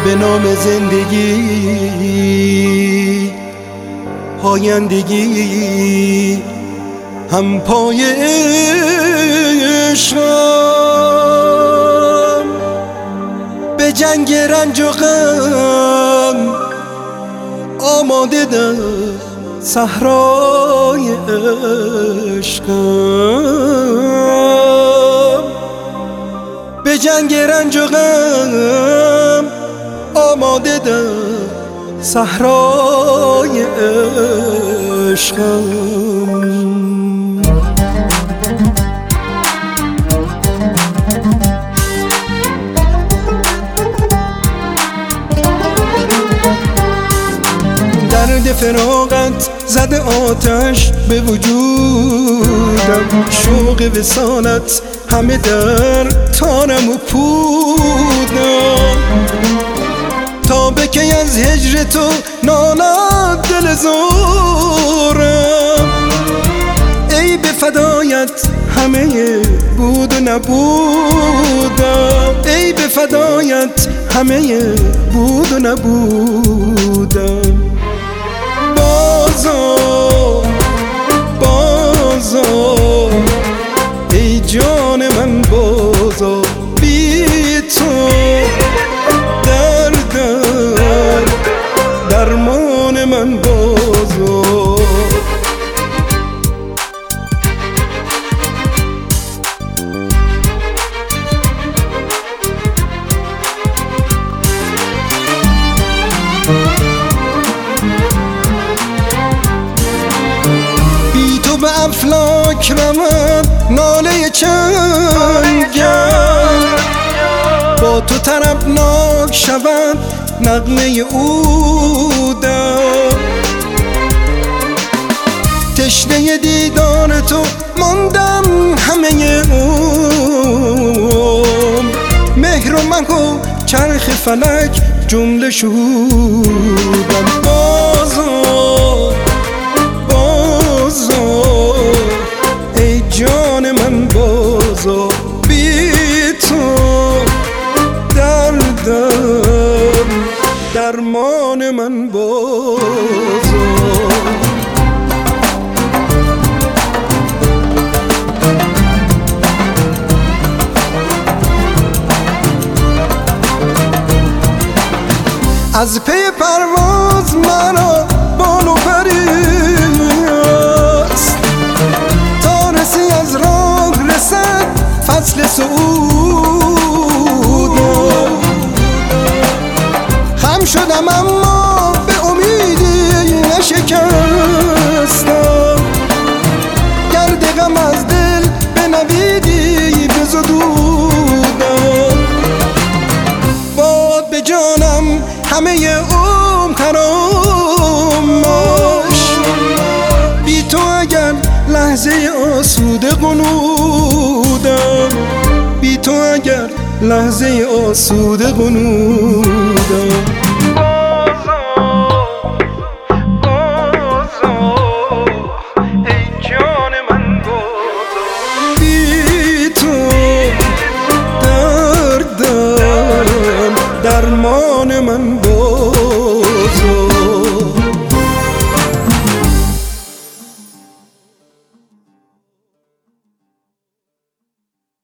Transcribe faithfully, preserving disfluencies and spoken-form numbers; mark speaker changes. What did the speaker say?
Speaker 1: به نام زندگی پایندگی هم پای عشقم، به جنگ رنج و غم آماده در صحرای عشقم، به جنگ رنج و غم آماده در صحرای عشقم. درد فراقت زده آتش به وجودم، شوق وصالت همه در تارم و پودم، تا بکی از هجر تو نالد دل زارم. ای به فدایت همه بود و نبودم، ای به فدایت همه بود و نبودم. بازا بازا ای جان من بازا، بی تو دردم درمان من بازا. به افلاک رود ناله چنگم، با تو طربناک شود نغمه عودم. تشنه دیدار تو ماندم همه عمر، مهر و مه و چرخ فلک جمله شهودم. بازا ای جان من بازا، بی تو دردم درمان من بازا. از پی پرواز مرا بال و پریست، تا رسی از راه رسد فصل صعودم. خم شدم اما به امیدی نشکستم، گرد غم از دل به نویدی بزدودم. باد به جانم همه عمر خرامش، بی تو اگر لحظه آسوده قنودم، بی تو اگر لحظه آسوده قنودم.